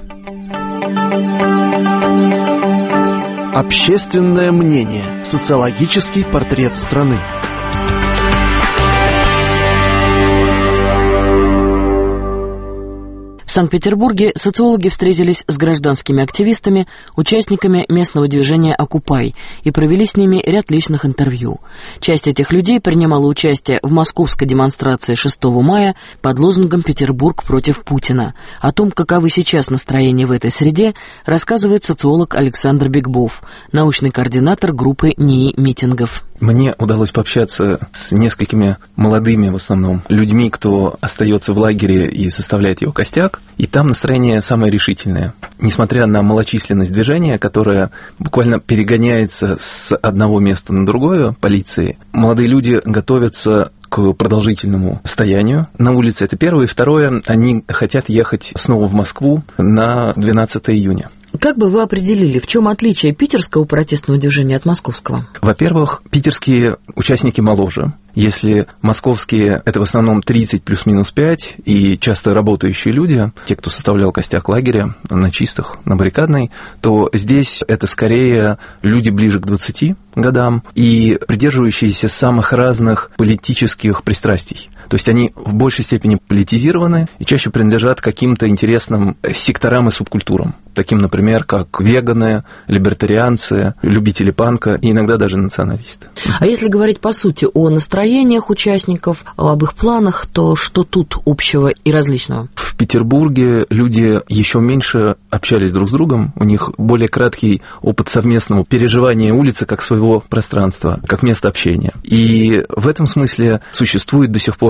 Общественное мнение. Социологический портрет страны. В Санкт-Петербурге социологи встретились с гражданскими активистами, участниками местного движения «Окупай» и провели с ними ряд личных интервью. Часть этих людей принимала участие в московской демонстрации 6 мая под лозунгом «Петербург против Путина». О том, каковы сейчас настроения в этой среде, рассказывает социолог Александр Бекбов, научный координатор группы НИИ митингов. Мне удалось пообщаться с несколькими молодыми, в основном, людьми, кто остается в лагере и составляет его костяк, и там настроение самое решительное. Несмотря на малочисленность движения, которое буквально перегоняется с одного места на другое полицией, молодые люди готовятся к продолжительному стоянию на улице. Это первое. И второе, они хотят ехать снова в Москву на 12 июня. Как бы вы определили, в чем отличие питерского протестного движения от московского? Во-первых, питерские участники моложе. Если московские – это в основном 30 плюс-минус 5, и часто работающие люди, те, кто составлял костяк лагеря на чистых, на баррикадной, то здесь это скорее люди ближе к 20 годам и придерживающиеся самых разных политических пристрастий. То есть они в большей степени политизированы и чаще принадлежат каким-то интересным секторам и субкультурам, таким, например, как веганы, либертарианцы, любители панка и иногда даже националисты. А если говорить по сути о настроениях участников, об их планах, то что тут общего и различного? В Петербурге люди еще меньше общались друг с другом, у них более краткий опыт совместного переживания улицы как своего пространства, как места общения. И в этом смысле существует до сих пор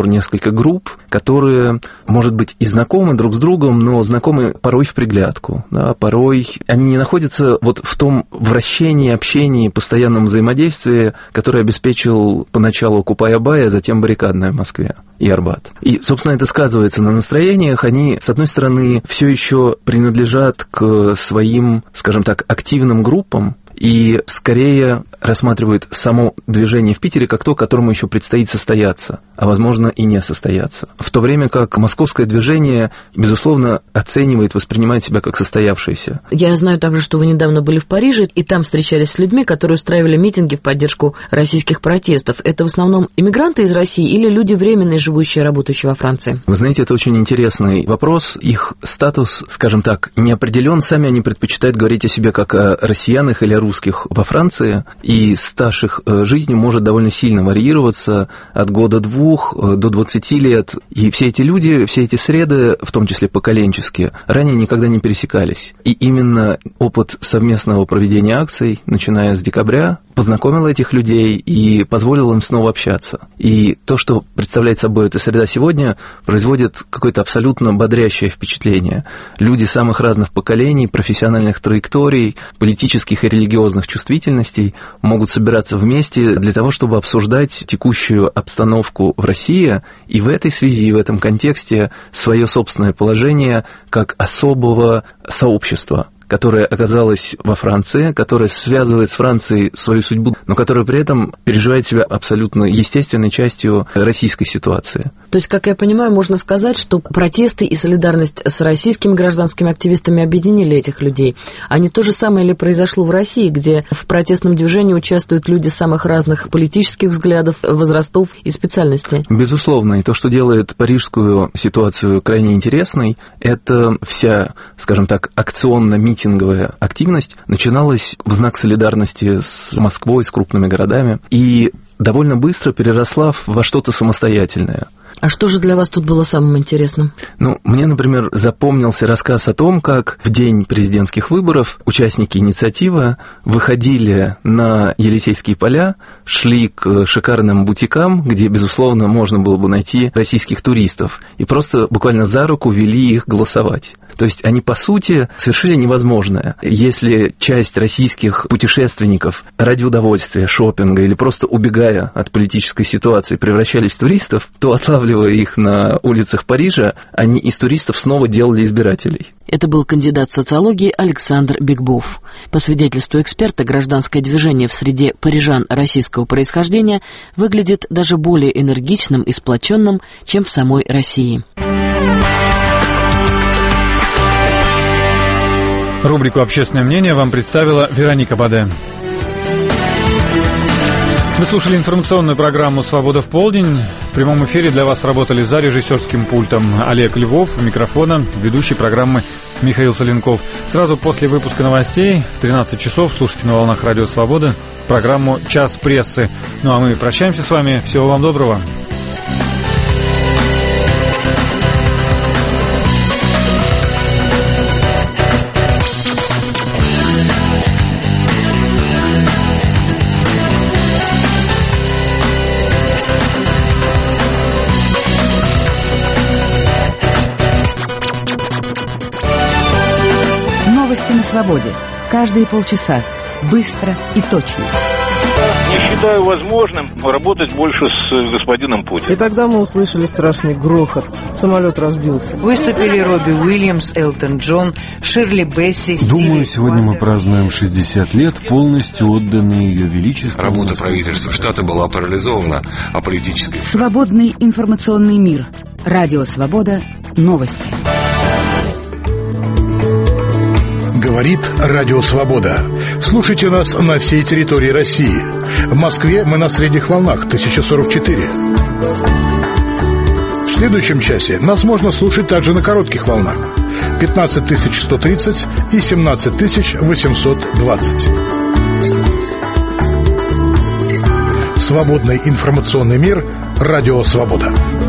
разбор несколько групп, которые, может быть, и знакомы друг с другом, но знакомы порой в приглядку. Да, порой они не находятся вот в том вращении, общении, постоянном взаимодействии, которое обеспечил поначалу Окупай-Абай, а затем баррикадная в Москве и Арбат. И, собственно, это сказывается на настроениях. Они, с одной стороны, все еще принадлежат к своим, скажем так, активным группам, и скорее рассматривают само движение в Питере как то, которому еще предстоит состояться, а возможно и не состояться. В то время как московское движение, безусловно, оценивает, воспринимает себя как состоявшееся. Я знаю также, что вы недавно были в Париже, и там встречались с людьми, которые устраивали митинги в поддержку российских протестов. Это в основном иммигранты из России или люди временные, живущие и работающие во Франции? Вы знаете, это очень интересный вопрос. Их статус, скажем так, не определен. Сами они предпочитают говорить о себе как о россиянах или о русских во Франции, и стаж их жизни может довольно сильно варьироваться от года-двух до 20 лет. И все эти люди, все эти среды, в том числе поколенческие, ранее никогда не пересекались. И именно опыт совместного проведения акций, начиная с декабря, познакомил этих людей и позволил им снова общаться. И то, что представляет собой эта среда сегодня, производит какое-то абсолютно бодрящее впечатление. Люди самых разных поколений, профессиональных траекторий, политических и религиозных чувствительностей могут собираться вместе для того, чтобы обсуждать текущую обстановку в России и в этой связи, в этом контексте свое собственное положение как особого сообщества, которая оказалась во Франции, которая связывает с Францией свою судьбу, но которая при этом переживает себя абсолютно естественной частью российской ситуации. То есть, как я понимаю, можно сказать, что протесты и солидарность с российскими гражданскими активистами объединили этих людей. А не то же самое ли произошло в России, где в протестном движении участвуют люди самых разных политических взглядов, возрастов и специальностей? Безусловно. И то, что делает парижскую ситуацию крайне интересной, это вся, скажем так, акционно-митинговая активность начиналась в знак солидарности с Москвой, с крупными городами, и довольно быстро переросла во что-то самостоятельное. А что же для вас тут было самым интересным? Мне, например, запомнился рассказ о том, как в день президентских выборов участники инициативы выходили на Елисейские поля, шли к шикарным бутикам, где, безусловно, можно было бы найти российских туристов, и просто буквально за руку вели их голосовать. То есть они, по сути, совершили невозможное. Если часть российских путешественников ради удовольствия, шопинга или просто убегая от политической ситуации превращались в туристов, то, отлавливая их на улицах Парижа, они из туристов снова делали избирателей. Это был кандидат социологии Александр Бигбов. По свидетельству эксперта, гражданское движение в среде парижан российского происхождения выглядит даже более энергичным и сплоченным, чем в самой России. Рубрику «Общественное мнение» вам представила Вероника Баде. Вы слушали информационную программу «Свобода в полдень». В прямом эфире для вас работали за режиссерским пультом Олег Львов, у микрофона ведущий программы Михаил Соленков. Сразу после выпуска новостей в 13 часов слушайте на волнах Радио Свобода программу «Час прессы». А мы прощаемся с вами. Всего вам доброго. На свободе. Каждые полчаса. Быстро и точно. Не считаю возможным работать больше с господином Путиным. И тогда мы услышали страшный грохот. Самолет разбился. Выступили Робби Уильямс, Элтон Джон, Ширли Бесси, Думаю, сегодня мы празднуем 60 лет, полностью отданные Ее Величеству. Работа правительства штата была парализована, а политическая... Свободный информационный мир. Радио Свобода. Новости. Говорит Радио Свобода. Слушайте нас на всей территории России. В Москве мы на средних волнах 1044. В следующем часе нас можно слушать также на коротких волнах 15130 и 17820. Свободный информационный мир. Радио Свобода.